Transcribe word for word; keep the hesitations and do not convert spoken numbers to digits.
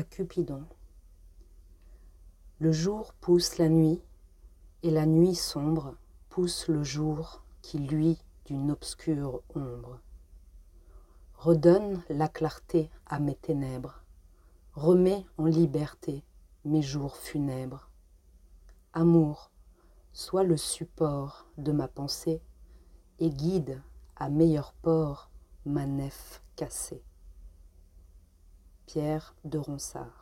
à Cupidon. Le jour pousse la nuit, et la nuit sombre pousse le jour qui luit d'une obscure ombre. Redonne la clarté à mes ténèbres, remets en liberté mes jours funèbres. Amour, sois le support de ma pensée et guide à meilleur port ma nef cassée. Pierre de Ronsard.